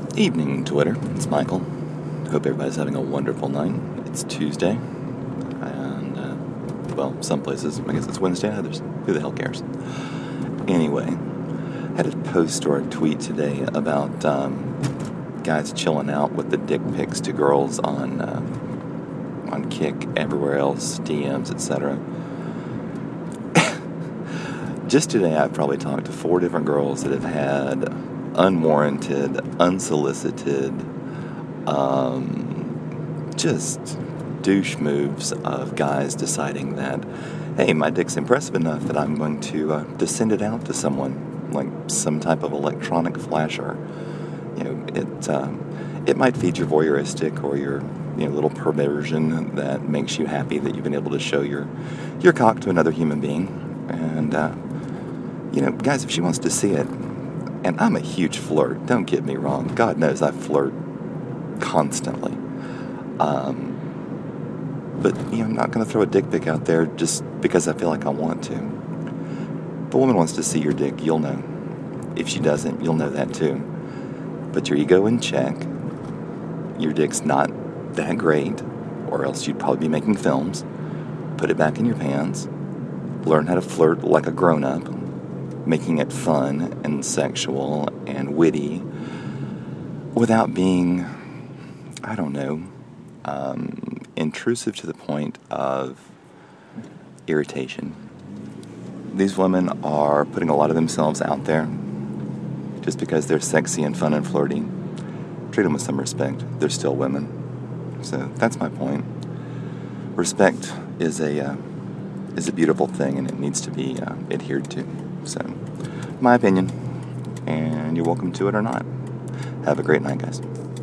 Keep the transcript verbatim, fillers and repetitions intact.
Evening, Twitter. It's Michael. Hope everybody's having a wonderful night. It's Tuesday, and, uh, well, some places, I guess it's Wednesday, others, who the hell cares? Anyway, I had a post or a tweet today about um, guys chilling out with the dick pics to girls on, uh, on Kick, everywhere else, D Ms, et cetera. Just today, I've probably talked to four different girls that have had unwarranted, unsolicited, um, just douche moves of guys deciding that, hey, my dick's impressive enough that I'm going to, uh, to send it out to someone, like some type of electronic flasher. You know, it um, it might feed your voyeuristic or your you know little perversion that makes you happy that you've been able to show your your cock to another human being. And uh, you know, guys, if she wants to see it. And I'm a huge flirt, don't get me wrong. God knows I flirt constantly. Um, but, you know, I'm not going to throw a dick pic out there just because I feel like I want to. If a woman wants to see your dick, you'll know. If she doesn't, you'll know that too. Put your ego in check. Your dick's not that great, or else you'd probably be making films. Put it back in your pants. Learn how to flirt like a grown-up. Making it fun and sexual and witty without being, I don't know, um, intrusive to the point of irritation. These women are putting a lot of themselves out there just because they're sexy and fun and flirty. Treat them with some respect. They're still women. So that's my point. Respect is a uh, is a beautiful thing, and it needs to be uh, adhered to. So, my opinion, and you're welcome to it or not. Have a great night, guys.